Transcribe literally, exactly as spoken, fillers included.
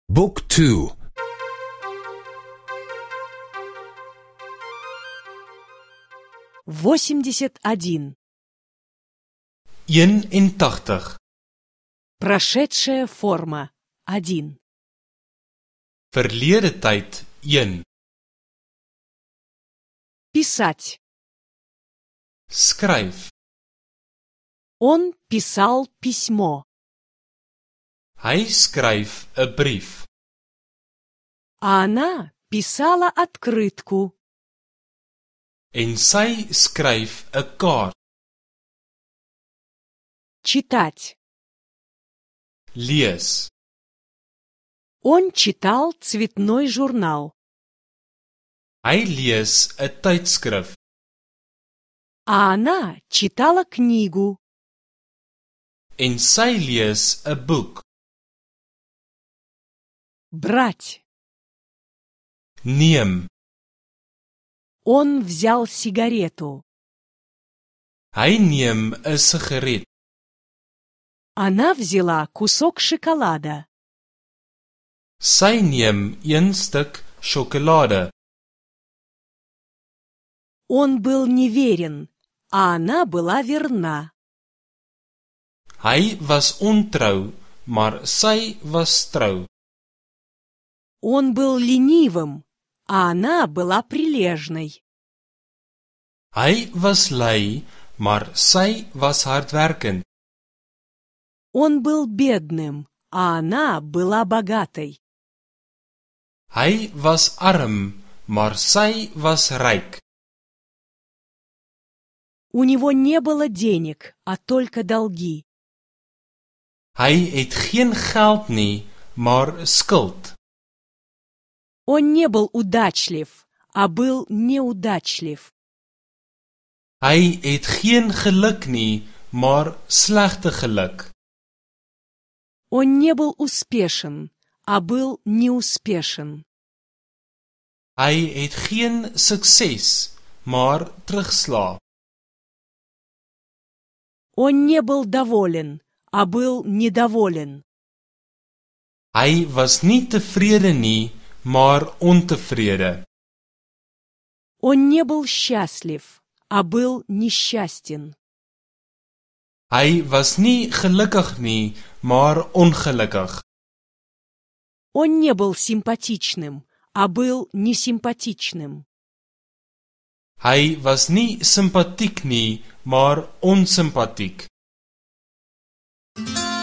بوك تو восемьдесят один. eenentachtig. Прошедшая форма один. Verlede tyd een. Писать. Skryf. Он писал письмо. Hy skryf 'n brief. А она писала открытку. En sy skryf 'n kaart. Читать. Lees. Он читал цветной журнал. Hy lees 'n tydskrif. А она читала книгу. En sy lees 'n boek. Брать. Neem. Он взял сигарету. Hy neem 'n sigaret. Она взяла кусок шоколада. Sy neem een stuk sjokolade. Он был неверен, а она была верна. Hy was ontrou, maar sy was trou. Он был ленивым, а она была прилежной. Hy was lui, maar sy was hardwerkend. Он был бедным, а она была богатой. Hy was arm, maar sy was ryk. У него не было денег, а только долги. Hy het geen geld nie, maar skuld. Он не был удачлив, а был неудачлив. Hy het geen geluk nie, maar slegte geluk. Он не был успешен, а был неуспешен. Hy het geen sukses, maar terugslag. Он не был доволен, а был недоволен. Hy was nie tevrede nie, maar ontevrede. Он не был счастлив, а был несчастен. Hy was nie gelukkig nie, maar ongelukkig. Он не был симпатичным, а был несимпатичным. Hy was nie simpatiek nie, maar onsimpatiek.